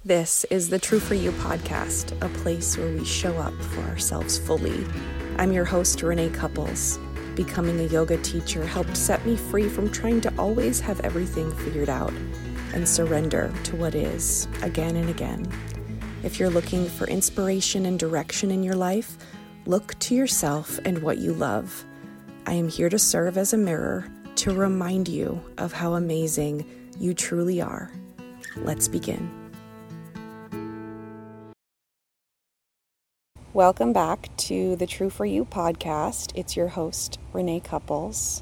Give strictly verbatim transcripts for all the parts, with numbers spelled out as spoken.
This is the True For You podcast, a place where we show up for ourselves fully. I'm your host, Renee Couples. Becoming a yoga teacher helped set me free from trying to always have everything figured out and surrender to what is again and again. If you're looking for inspiration and direction in your life, look to yourself and what you love. I am here to serve as a mirror to remind you of how amazing you truly are. Let's begin. Welcome back to the True For You podcast. It's your host, Renee Couples.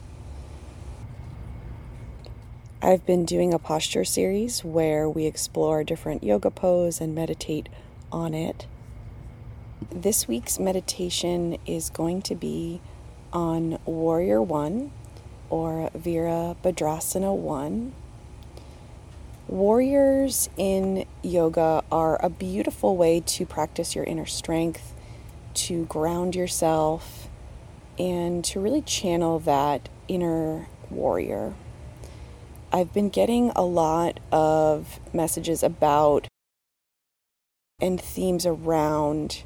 I've been doing a posture series where we explore different yoga pose and meditate on it. This week's meditation is going to be on Warrior One or Virabhadrasana One. Warriors in yoga are a beautiful way to practice your inner strength, to ground yourself, and to really channel that inner warrior. I've been getting a lot of messages about and themes around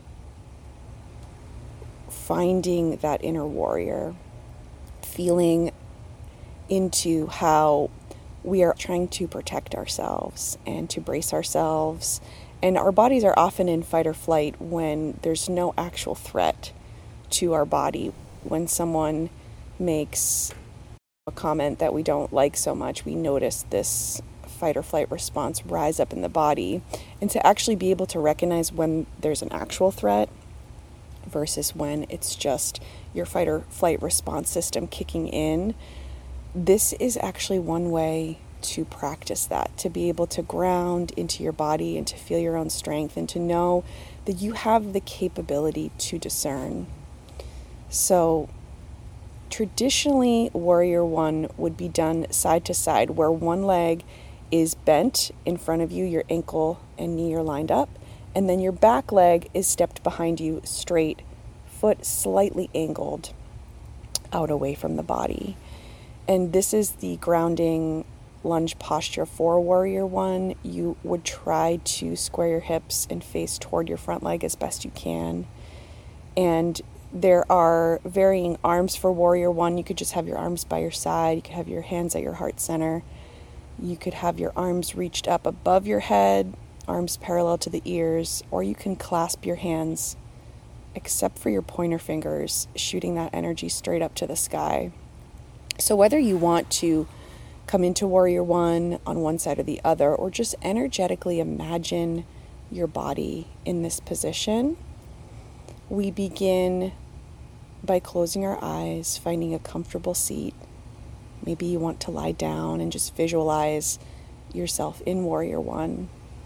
finding that inner warrior, feeling into how we are trying to protect ourselves and to brace ourselves. And our bodies are often in fight or flight when there's no actual threat to our body. When someone makes a comment that we don't like so much, we notice this fight or flight response rise up in the body. And to actually be able to recognize when there's an actual threat versus when it's just your fight or flight response system kicking in, this is actually one way to practice that, to be able to ground into your body and to feel your own strength and to know that you have the capability to discern. So traditionally, Warrior One would be done side to side, where one leg is bent in front of you, your ankle and knee are lined up, and then your back leg is stepped behind you straight, foot slightly angled out away from the body. And this is the grounding lunge posture for Warrior One. You would try to square your hips and face toward your front leg as best you can. And there are varying arms for Warrior One. You could just have your arms by your side. You could have your hands at your heart center. You could have your arms reached up above your head, arms parallel to the ears, or you can clasp your hands, except for your pointer fingers, shooting that energy straight up to the sky. So whether you want to come into Warrior One on one side or the other, or just energetically imagine your body in this position, we begin by closing our eyes, finding a comfortable seat. Maybe you want to lie down and just visualize yourself in Warrior One.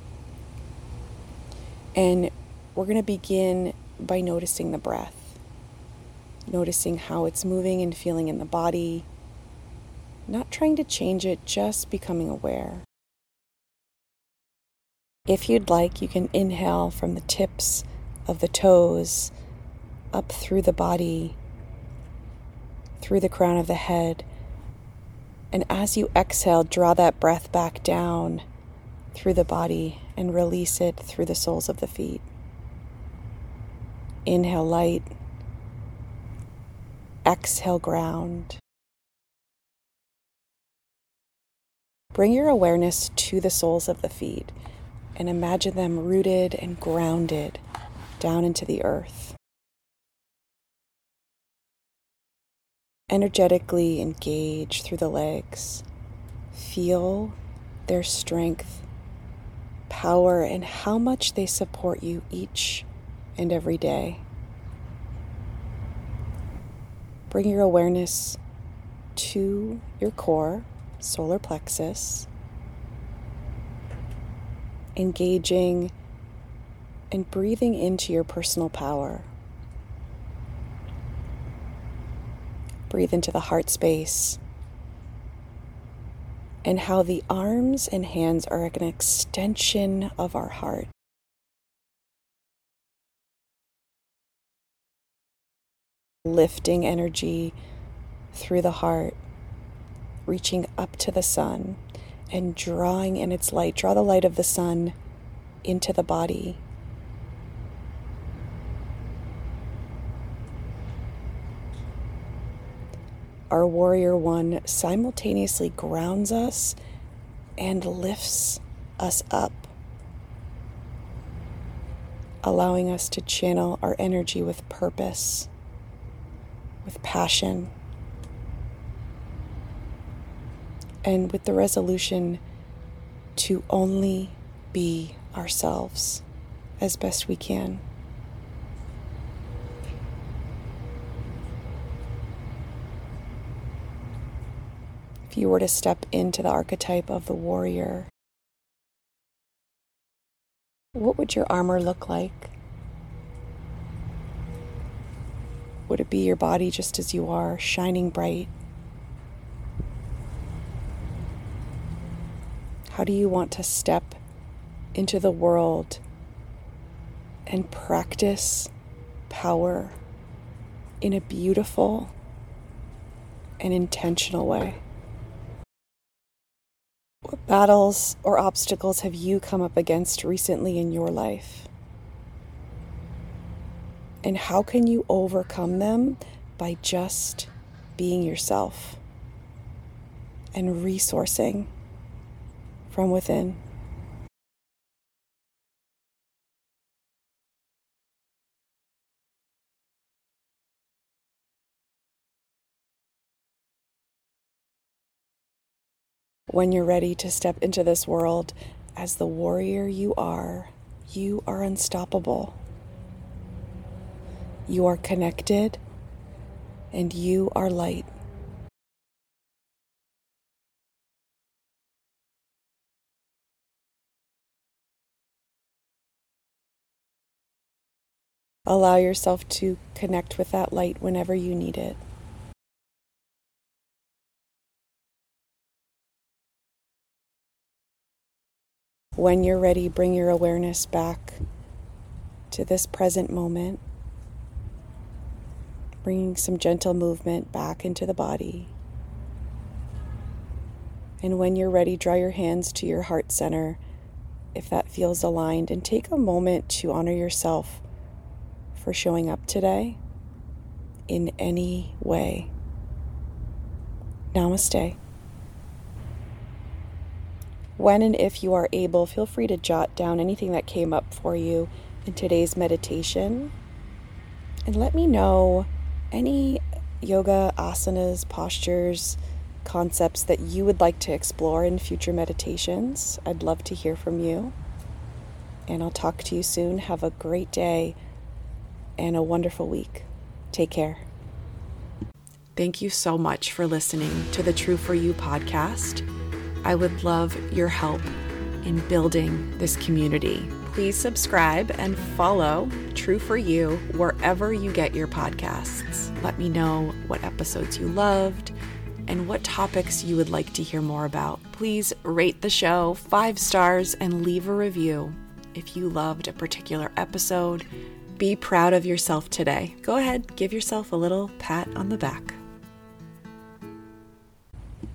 And we're going to begin by noticing the breath, noticing how it's moving and feeling in the body. Not trying to change it, just becoming aware. If you'd like, you can inhale from the tips of the toes up through the body, through the crown of the head. And as you exhale, draw that breath back down through the body and release it through the soles of the feet. Inhale light. Exhale ground. Bring your awareness to the soles of the feet and imagine them rooted and grounded down into the earth. Energetically engage through the legs. Feel their strength, power, and how much they support you each and every day. Bring your awareness to your core, solar plexus, engaging and breathing into your personal power. Breathe into the heart space and how the arms and hands are an extension of our heart. Lifting energy through the heart, reaching up to the sun and drawing in its light. Draw the light of the sun into the body. Our warrior one simultaneously grounds us and lifts us up, allowing us to channel our energy with purpose, with passion, and with the resolution to only be ourselves as best we can. If you were to step into the archetype of the warrior, what would your armor look like? Would it be your body just as you are, shining bright? How do you want to step into the world and practice power in a beautiful and intentional way? What battles or obstacles have you come up against recently in your life? And how can you overcome them by just being yourself and resourcing from within? When you're ready to step into this world as the warrior you are, you are unstoppable. You are connected, and you are light. Allow yourself to connect with that light whenever you need it. When you're ready, bring your awareness back to this present moment, bringing some gentle movement back into the body. And when you're ready, draw your hands to your heart center, if that feels aligned, and take a moment to honor yourself for showing up today in any way. Namaste. When and if you are able, feel free to jot down anything that came up for you in today's meditation. And let me know any yoga, asanas, postures, concepts that you would like to explore in future meditations. I'd love to hear from you. And I'll talk to you soon. Have a great day and a wonderful week. Take care. Thank you so much for listening to the True For You podcast. I would love your help in building this community. Please subscribe and follow True For You wherever you get your podcasts. Let me know what episodes you loved and what topics you would like to hear more about. Please rate the show five stars and leave a review if you loved a particular episode. Be proud of yourself today. Go ahead, give yourself a little pat on the back.